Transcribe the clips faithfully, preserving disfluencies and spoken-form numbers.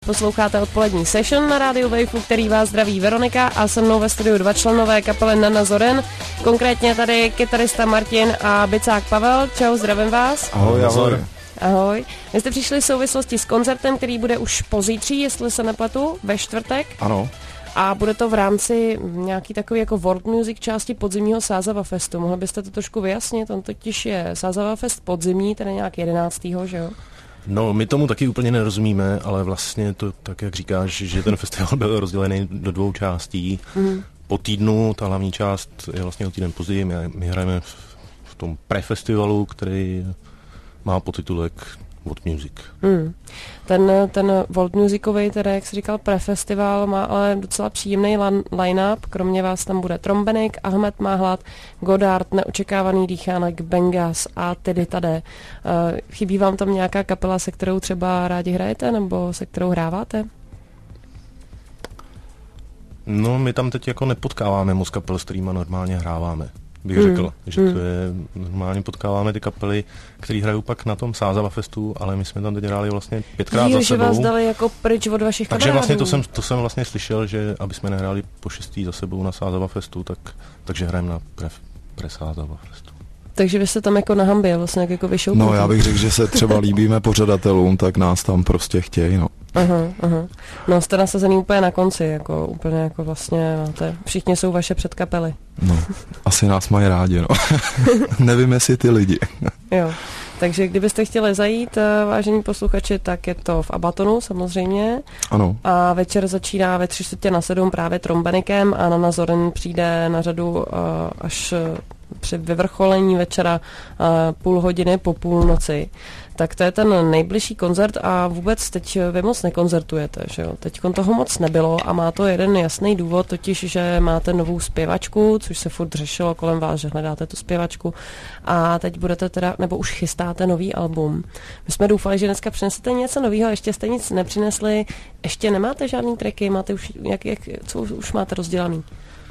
Posloucháte odpolední session na rádiu Wave, který vás zdraví Veronika a se mnou ve studiu dva členové kapely Nana Zorin, konkrétně tady kytarista Martin a bicák Pavel. Čau, zdravím vás. Ahoj, ahoj. Ahoj. Vy jste přišli v souvislosti s koncertem, který bude už pozítří, jestli se nepletu, ve čtvrtek. Ano. A bude to v rámci nějaký takový jako world music části podzimního Sázava Festu. Mohli byste to trošku vyjasnit? On totiž je Sázava Fest podzimní, tedy nějak jedenáctého že jo? No, my tomu taky úplně nerozumíme, ale vlastně to tak, jak říkáš, že ten festival byl rozdělený do dvou částí. Mm. Po týdnu, ta hlavní část je vlastně o týden později, my, my hrajeme v, v tom prefestivalu, který má podtitulek World Music. Mm. Ten, ten World Musicový, teda jak jsi říkal, prefestival má ale docela příjemný line-up, kromě vás tam bude Trombenik, Ahmed Máhlad, Godard, Neočekávaný dýchánek, Bengas a tedy tady. Uh, chybí vám tam nějaká kapela, se kterou třeba rádi hrajete, nebo se kterou hráváte? No, my tam teď jako nepotkáváme moc kapel, s kterýma normálně hráváme. Bych mm. řekl, že mm. to je, normálně potkáváme ty kapely, který hrajou pak na tom Sázava Festu, ale my jsme tam teď hráli vlastně pětkrát Jí, za že sebou. vás dali jako pryč od vašich Takže kamarádů. vlastně to jsem, to jsem vlastně slyšel, že aby jsme nehráli po šestý za sebou na Sázava Festu, tak, takže hrajeme na pre, pre Sázava Festu. Takže vy jste tam jako na hambě, vlastně jako vyšoupnutí. No já bych řekl, že se třeba líbíme pořadatelům, tak nás tam prostě chtějí, no. Aha, aha. No jste nasazený úplně na konci, jako úplně jako vlastně máte, všichni jsou vaše předkapely. No, asi nás mají rádi, no. Nevím, jestli ty lidi. Jo, takže kdybyste chtěli zajít, vážení posluchači, tak je to v Abatonu samozřejmě. Ano. A večer začíná ve tři čtvrtě na sedm právě Trombenikem a Nana Zorin přijde na řadu uh, až při vyvrcholení večera uh, půl hodiny po půlnoci. Tak to je ten nejbližší koncert a vůbec teď vy moc nekoncertujete, že jo? Teď toho moc nebylo a má to jeden jasný důvod, totiž, že máte novou zpěvačku, což se furt řešilo kolem vás, že hledáte tu zpěvačku a teď budete teda, nebo už chystáte nový album. My jsme doufali, že dneska přinesete něco nového, ještě jste nic nepřinesli, ještě nemáte žádný tracky, máte už, jak, jak, co už máte rozdělaný?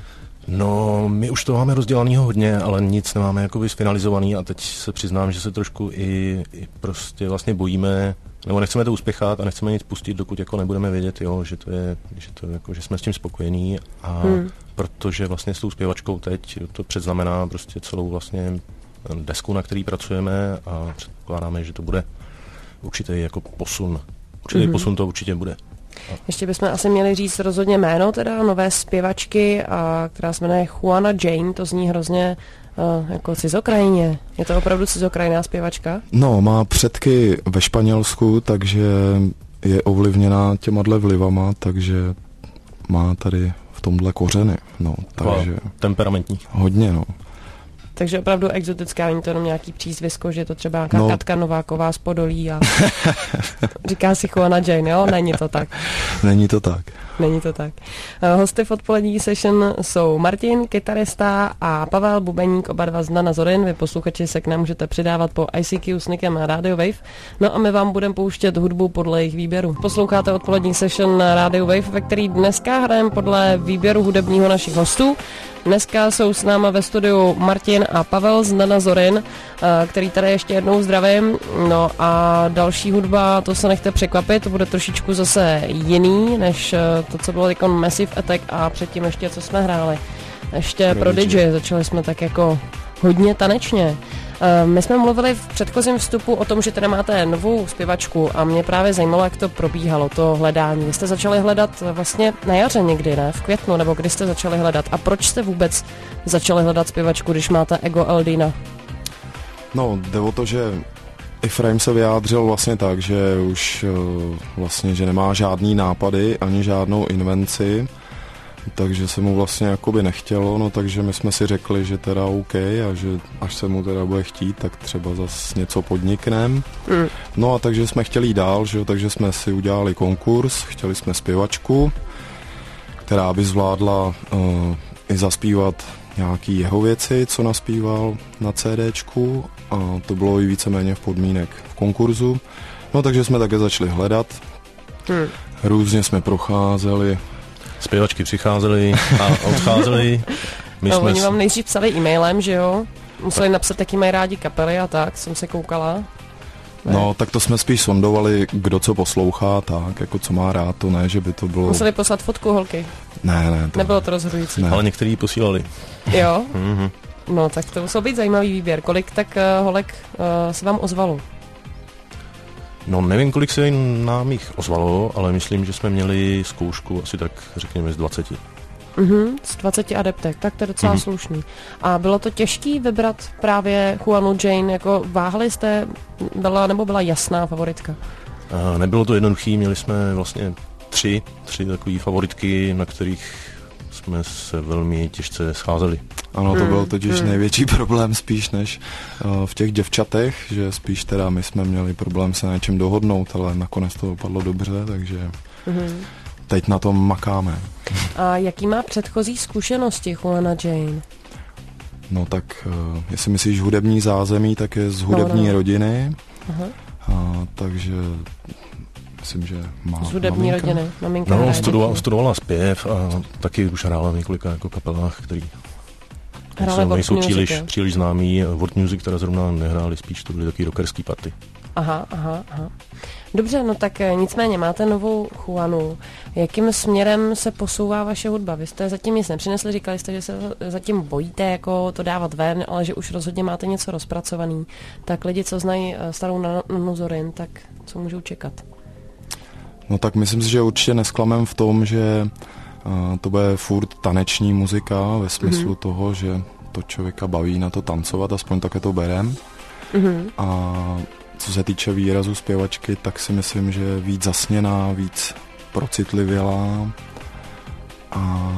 No, my už to máme rozdělanýho hodně, ale nic nemáme jakoby sfinalizovaný a teď se přiznám, že se trošku i, i prostě vlastně bojíme, nebo nechceme to uspěchat a nechceme nic pustit, dokud jako nebudeme vědět, jo, že to je, že to jako, že jsme s tím spokojení a hmm. protože vlastně s tou zpěvačkou teď to předznamená prostě celou vlastně desku, na který pracujeme a předpokládáme, že to bude určitý jako posun. Určitý hmm. posun to určitě bude. Ještě bychom asi měli říct rozhodně jméno teda nové zpěvačky, a, která se jmenuje Juana Jane, to zní hrozně uh, jako cizokrajně. Je to opravdu cizokrajná zpěvačka? No, má předky ve Španělsku, takže je ovlivněná těma vlivama, takže má tady v tomhle kořeny. No, takže temperamentní. Hodně, no. Takže opravdu exotická, není to jenom nějaký přízvisko, že je to třeba nějaká no. Katka Nováková z Podolí a říká si Juana Jane, jo? Není to tak. Není to tak. Není to tak. Hosty v odpolední session jsou Martin, kytarista a Pavel, bubeník, oba dva z Nana Zorin. Vy posluchači se k nám můžete přidávat po I C Q s Nikem a Radio Wave. No a my vám budeme pouštět hudbu podle jejich výběru. Posloucháte odpolední session na Radio Wave, ve který dneska hrajeme podle výběru hudebního našich hostů. Dneska jsou s náma ve studiu Martin a Pavel z Nana Zorin, který tady ještě jednou zdravím. No a další hudba, to se nechte překvapit, to bude trošičku zase jiný, než to, co bylo jako Massive Attack a předtím ještě, co jsme hráli. Ještě Prodigy, začali jsme tak jako hodně tanečně. My jsme mluvili v předchozím vstupu o tom, že teda máte novou zpěvačku a mě právě zajímalo, jak to probíhalo, to hledání. Vy jste začali hledat vlastně na jaře někdy, ne? V květnu, nebo kdy jste začali hledat? A proč jste vůbec začali hledat zpěvačku, když máte Ego Eldina? No, jde o to, že Efraim se vyjádřil vlastně tak, že už vlastně, že nemá žádný nápady, ani žádnou invenci, takže se mu vlastně jakoby nechtělo, no takže my jsme si řekli, že teda OK a že až se mu teda bude chtít, tak třeba zase něco podnikneme. Mm. No a takže jsme chtěli jít dál, že jo, takže jsme si udělali konkurs, chtěli jsme zpěvačku, která by zvládla uh, i zaspívat nějaký jeho věci, co naspíval na CDčku a to bylo i víceméně v podmínek v konkurzu. No takže jsme také začali hledat, mm. různě jsme procházeli. Zpěvačky přicházely a odcházely. My no, jsme oni vám nejdřív psali e-mailem, že jo? Museli napsat, jaký mají rádi kapely a tak, jsem se koukala. Ne? No, tak to jsme spíš sondovali, kdo co poslouchá, tak, jako co má rád, to ne, že by to bylo... Museli poslat fotku holky? Ne, ne. To... Nebylo to rozhodující? Ne. Ale některý posílali. Jo? Mm-hmm. No, tak to musel být zajímavý výběr. Kolik tak uh, holek uh, se vám ozvalo? No, nevím, kolik se nám jich ozvalo, ale myslím, že jsme měli zkoušku asi tak, řekněme, z dvaceti. Mhm, z dvaceti adeptek, tak to je docela Mhm. slušný. A bylo to těžký vybrat právě Juanu Jane, jako váhali jste, byla nebo byla jasná favoritka? A nebylo to jednoduché, měli jsme vlastně tři, tři takové favoritky, na kterých jsme se velmi těžce scházeli. Ano, to Hmm, byl totiž hmm. největší problém spíš než uh, v těch děvčatech, že spíš teda my jsme měli problém se na něčem dohodnout, ale nakonec to dopadlo dobře, takže Mhm. teď na tom makáme. A jaký má předchozí zkušenosti Juana Jane? No tak, uh, jestli myslíš hudební zázemí, tak je z hudební No, no. rodiny, Aha. uh, takže myslím, že má Z hudební maminka. rodiny. Maminka No, hraje studovala, děti. studovala zpěv a taky už hrála v několika jako kapelách, který Hrála nejsou, world nejsou music, příliš, jo? příliš známý. World Music teda zrovna nehráli, spíš to byly takový rockerský party. Aha, aha, aha. Dobře, no tak eh, nicméně máte novou Juanu. Jakým směrem se posouvá vaše hudba? Vy jste zatím nic nepřinesli, říkali jste, že se zatím bojíte jako to dávat ven, ale že už rozhodně máte něco rozpracovaný. Tak lidi, co znají eh, starou Nanu Zorin, tak co můžou čekat? No tak myslím si, že určitě nesklamem v tom, že uh, to bude furt taneční muzika ve smyslu mm-hmm. toho, že to člověka baví na to tancovat, aspoň také to berem. Mhm. A co se týče výrazu zpěvačky, tak si myslím, že je víc zasněná, víc procitlivělá a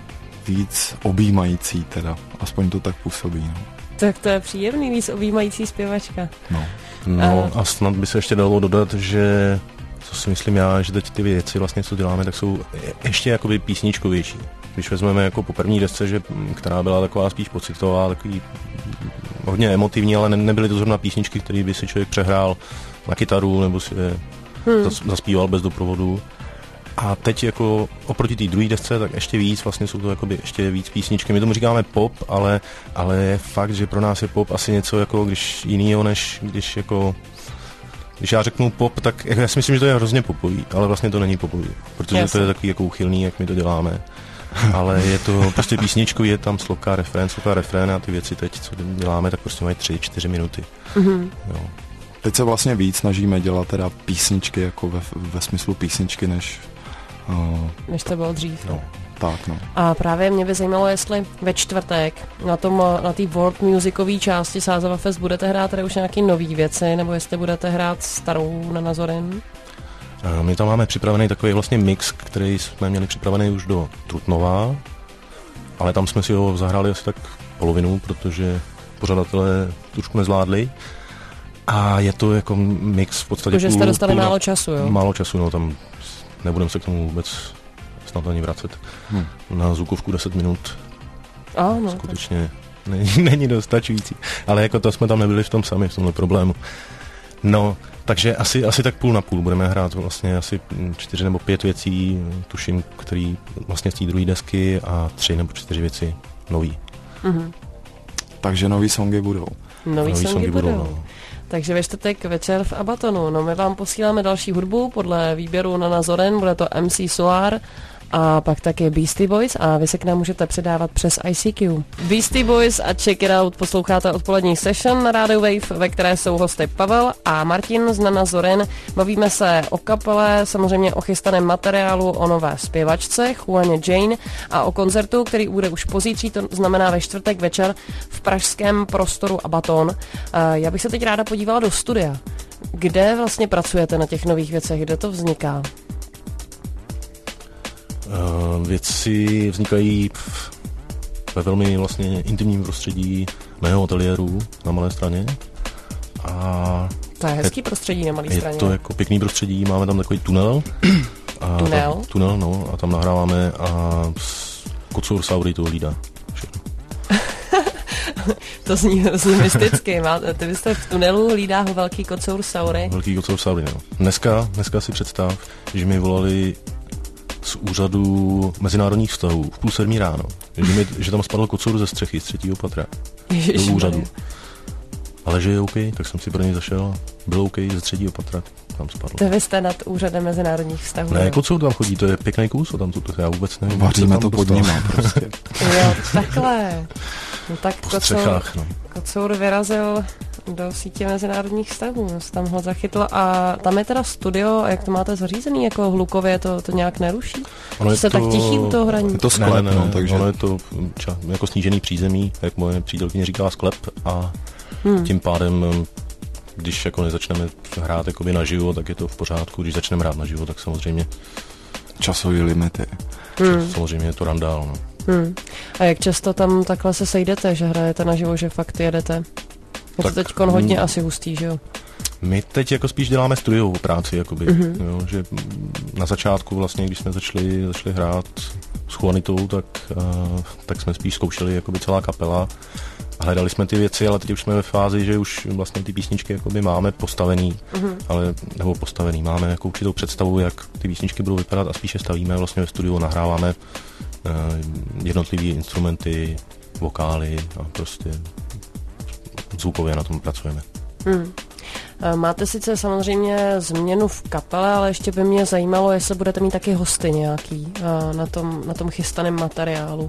víc objímající teda. Aspoň to tak působí. No. Tak to je příjemný, víc objímající zpěvačka. No. No a snad by se ještě dalo dodat, že co si myslím já, že teď ty věci vlastně, co děláme, tak jsou ještě jakoby písničkovější. Když vezmeme jako po první desce, že, která byla taková spíš pocitová, takový hodně emotivní, ale ne, nebyly to zrovna písničky, které by si člověk přehrál na kytaru nebo si je Hmm. zas, zaspíval bez doprovodu. A teď jako oproti té druhé desce, tak ještě víc, vlastně jsou to jakoby ještě víc písničky. My tomu říkáme pop, ale, ale je fakt, že pro nás je pop asi něco jako když jinýho, než když jako když já řeknu pop, tak já si myslím, že to je hrozně popový, ale vlastně to není popový, protože Jasně. to je takový jako uchylný, jak my to děláme. Ale je to prostě písničku, je tam sloka, refrén, sloka, refrén a ty věci teď, co děláme, tak prostě mají tři, čtyři minuty. Mhm. Jo. Teď se vlastně víc snažíme dělat teda písničky jako ve, ve smyslu písničky, než uh, Než to bylo dřív. No. tak, no. A právě mě by zajímalo, jestli ve čtvrtek na tom, na té world musicové části Sázava Fest budete hrát tady už nějaký nový věci, nebo jestli budete hrát starou Nana Zorin? A my tam máme připravený takový vlastně mix, který jsme měli připravený už do Trutnova, ale tam jsme si ho zahráli asi tak polovinu, protože pořadatelé trošku nezvládli. A je to jako mix v podstatě... Takže jste půl- dostali půl na- málo času, jo? Málo času, no tam nebudeme se k tomu vůbec snad ani vracet. Hm. Na zvukovku deset minut A, no, skutečně není, není dostačující. Ale jako to jsme tam nebyli v tom sami, v tomhle problému. No, takže asi, asi tak půl na půl budeme hrát vlastně asi čtyři nebo pět věcí, tuším, který vlastně z té druhé desky a tři nebo čtyři věci nový. Mhm. Takže nový songy budou. Nový, Nový songy budou. no. Takže ve čtvrtek večer v Abatonu. No my vám posíláme další hudbu podle výběru Nana Zorin, bude to M C Solar a pak taky Beastie Boys a vy se k nám můžete předávat přes I C Q. Beastie Boys a Check It Out posloucháte odpolední session na Radio Wave, ve které jsou hosty Pavel a Martin z Nana Zorin. Bavíme se o kapele, samozřejmě o chystaném materiálu, o nové zpěvačce Juaně Jane a o koncertu, který bude už pozítří, to znamená ve čtvrtek večer v pražském prostoru Abaton. Já bych se teď ráda podívala do studia. Kde vlastně pracujete na těch nových věcech? Kde to vzniká? Uh, věci vznikají v, ve velmi vlastně intimním prostředí mého ateliéru na Malé Straně. A To je hezký prostředí na Malé je Straně. to jako pěkný prostředí, máme tam takový tunel. A Tunel? Tam, tunel, no, a tam nahráváme a Kocour Saury to hlídá všechno. To zní hrozně mysticky. Máte, ty byste v tunelu hlídá ho velký kocour Saury. Velký Kocour Saury, no. Dneska, dneska si představ, že mi volali z úřadu mezinárodních vztahů v půl sedmí ráno, že, mi, že tam spadl kocour ze střechy, z třetího patra do úřadu. Ale že je OK, tak jsem si pro něj zašel. Byl OK ze třetího patra, tam spadl. To vy jste nad úřadem mezinárodních vztahů. Ne, Kocour tam chodí, to je pěkný kus, tam to já vůbec nevím. Vaříme to pod nima prostě. Jo, takhle. No tak po Kocour, střechách, no. Kocour vyrazil do sítě mezinárodních vztahů, no, se tam ho zachytlo a tam je teda studio, a jak to máte zařízený, jako hlukově to, to nějak neruší? Ono je se to... tak tichý u toho hraní? Je to sklep, ne, ne, no, takže... Ono je to ča, jako snížený přízemí, jak moje přítelkyně říká, sklep a hmm. tím pádem, když jako nezačneme hrát jakoby naživo, tak je to v pořádku, když začneme hrát naživo, tak samozřejmě časový limity. Hmm. Samozřejmě je to randál, no. Hmm. A jak často tam takhle se sejdete, že hrajete naživo, že fakt jedete? Je to teďkon hodně asi hustý, že jo? My teď jako spíš děláme studiovou práci, jakoby, mm-hmm. jo, že na začátku vlastně, když jsme začali, začali hrát s Juanitou, tak, uh, tak jsme spíš zkoušeli jakoby celá kapela a hledali jsme ty věci, ale teď už jsme ve fázi, že už vlastně ty písničky jakoby máme postavený, mm-hmm. ale, nebo postavený, máme jako určitou představu, jak ty písničky budou vypadat a spíše stavíme vlastně ve studiu, nahráváme uh, jednotlivé instrumenty, vokály a prostě zvukově na tom pracujeme. Hmm. Máte sice samozřejmě změnu v kapele, ale ještě by mě zajímalo, jestli budete mít taky hosty nějaký na tom, na tom chystaném materiálu.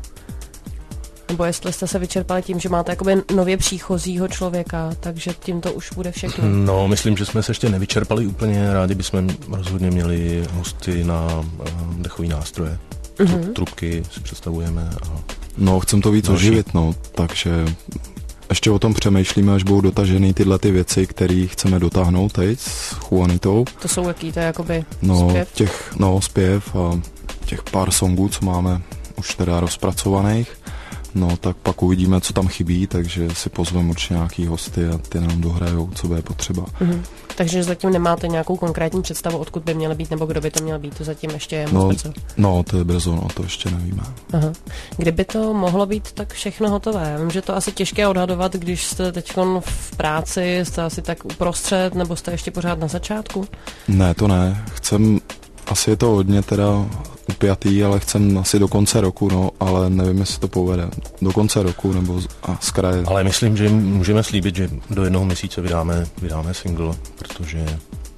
Nebo jestli jste se vyčerpali tím, že máte jakoby nově příchozího člověka, takže tím to už bude všechno. No, myslím, že jsme se ještě nevyčerpali úplně. Rádi bychom rozhodně měli hosty na dechový nástroje. Mm-hmm. Trubky si představujeme. A... No, chcem to víc další. oživit, no, takže... Ještě o tom přemýšlíme, až budou dotažený tyhle ty věci, které chceme dotáhnout teď s Juanitou. To jsou jaký, to je jakoby no, zpěv? Těch, no, zpěv a těch pár songů, co máme už teda rozpracovaných. No, tak pak uvidíme, co tam chybí, takže si pozveme určitě nějaký hosty a ty nám dohrajou, co bude potřeba. Mm-hmm. Takže zatím nemáte nějakou konkrétní představu, odkud by měly být, nebo kdo by to měl být, to zatím ještě je moc no, brzo. No, to je brzo, no, to ještě nevíme. Aha. Kdyby to mohlo být tak všechno hotové? Já vím, že to asi těžké odhadovat, když jste teď v práci, jste asi tak uprostřed, nebo jste ještě pořád na začátku? Ne, to ne. Chcem, asi je to hodně teda upjatý, ale chcem asi do konce roku, no, ale nevím, jestli to povede. Do konce roku nebo z, a z kraje. Ale myslím, že můžeme slíbit, že do jednoho měsíce vydáme, vydáme single, protože,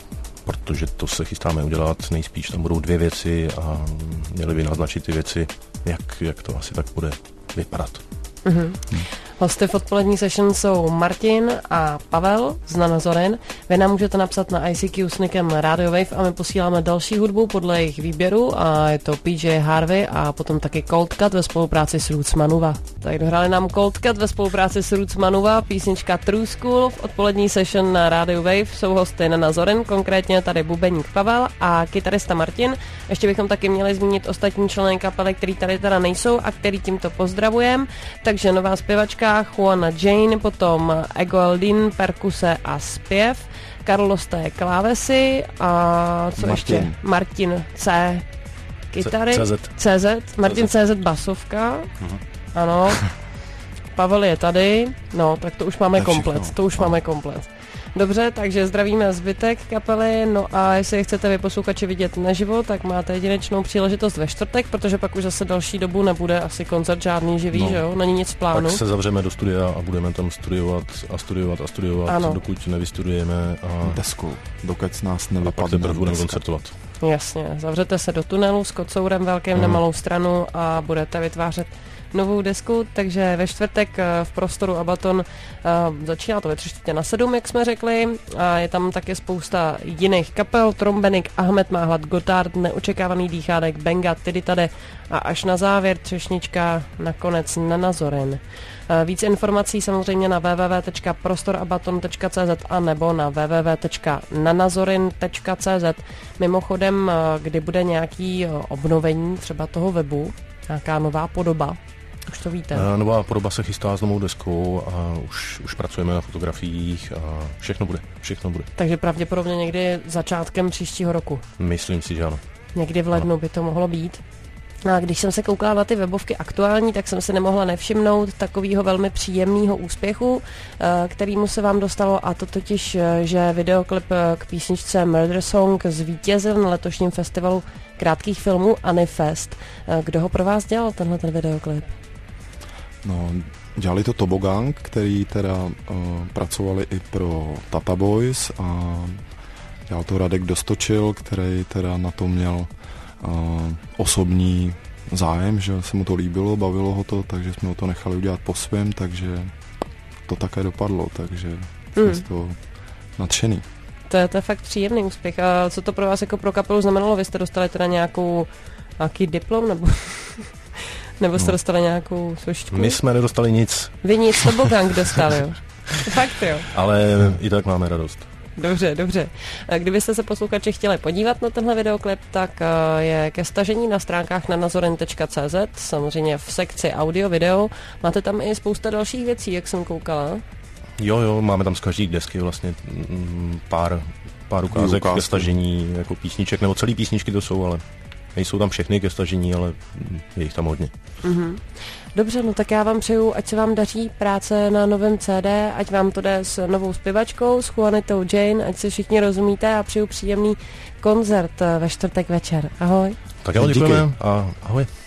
protože to se chystáme udělat. Nejspíš tam budou dvě věci a měli by naznačit ty věci, jak, jak to asi tak bude vypadat. Mm-hmm. Hmm. Hosty v odpolední session jsou Martin a Pavel z Nana Zorin. Vy nám můžete napsat na I C Q s nickem Radio Wave a my posíláme další hudbu podle jejich výběru a je to P J Harvey a potom taky Cold Cut ve spolupráci s Roots Manuva. Tak dohráli nám Cold Cut ve spolupráci s Roots Manuva, písnička True School. V odpolední session na Radio Wave jsou hosty Nana Zorin, konkrétně tady bubeník Pavel a kytarista Martin. Ještě bychom taky měli zmínit ostatní členy kapely, který tady teda nejsou a který tímto pozdravujem. Takže nová zpěvačka Juana Jane, potom Ego Eldin, perkuse a zpěv, Carlos T. klávesy a co Martin. ještě? Martin C. kytary. C Z. C Z. Martin C Z basovka. Uh-huh. Ano. Pavel je tady. No, tak to už máme komplet. To už no. máme komplet. Dobře, takže zdravíme zbytek kapely, no a jestli chcete vy posluchači vidět naživo, tak máte jedinečnou příležitost ve čtvrtek, protože pak už zase další dobu nebude asi koncert žádný živý, no, že jo? Není nic v plánu. Pak se zavřeme do studia a budeme tam studiovat a studiovat a studiovat, ano. dokud nevystudujeme a... Desku, dokud nás nevypadne. A pak teprve budeme koncertovat. Jasně, zavřete se do tunelu s Kocourem velkým hmm. na malou stranu a budete vytvářet novou desku, takže ve čtvrtek v prostoru Abaton uh, začíná to ve tři čtvrtě na sedm, jak jsme řekli, a je tam také spousta jiných kapel, Trombenik, Ahmed má hlad, Gotthard, Neočekávaný dýchádek, Benga, Tiditade a až na závěr třešnička, nakonec Nana Zorin. Uh, víc informací samozřejmě na w w w tečka prostorabaton tečka c z a nebo na w w w tečka nanazorin tečka c z. Mimochodem, uh, kdy bude nějaký uh, obnovení třeba toho webu, nějaká nová podoba. Už to víte. Nová podoba se chystá s novou deskou a už, už pracujeme na fotografiích a všechno bude, všechno bude. Takže pravděpodobně někdy začátkem příštího roku. Myslím si, že ano. Někdy v lednu ano. by to mohlo být. A když jsem se koukala na ty webovky aktuální, tak jsem se nemohla nevšimnout takového velmi příjemného úspěchu, kterýmu se vám dostalo, a to totiž, že videoklip k písničce Murder Song zvítězil na letošním festivalu krátkých filmů Anifest. Kdo ho pro vás dělal, tenhle ten videoklip? No, dělali to Tobogang, který teda uh, pracovali i pro Tata Boys a dělal to Radek Dostočil, který teda na to měl uh, osobní zájem, že se mu to líbilo, bavilo ho to, takže jsme ho to nechali udělat po svém, takže to také dopadlo, takže jsme mm. z toho nadšený. To je, to je fakt příjemný úspěch. A co to pro vás jako pro kapelu znamenalo? Vy jste dostali teda nějakou, nějaký diplom, nebo, nebo jste no. dostali nějakou sošku? My jsme nedostali nic. Vy nic, Tobogang dostali, jo? Fakt, jo. Ale i tak máme radost. Dobře, dobře. Kdybyste se posluchači chtěli podívat na tenhle videoklip, tak je ke stažení na stránkách nanazoren tečka cé zet, samozřejmě v sekci audio, video. Máte tam i spousta dalších věcí, jak jsem koukala. Jo, jo, máme tam z každý desky vlastně pár, pár ukázek ke stažení, jako písniček, nebo celý písničky to jsou, ale nejsou tam všechny ke stažení, ale je jich tam hodně. Mm-hmm. Dobře, no tak já vám přeju, ať se vám daří práce na novém cé dé, ať vám to jde s novou zpěvačkou, s Juanitou Jane, ať si všichni rozumíte a přeju příjemný koncert ve čtvrtek večer. Ahoj. Tak jo, děkujeme a ahoj.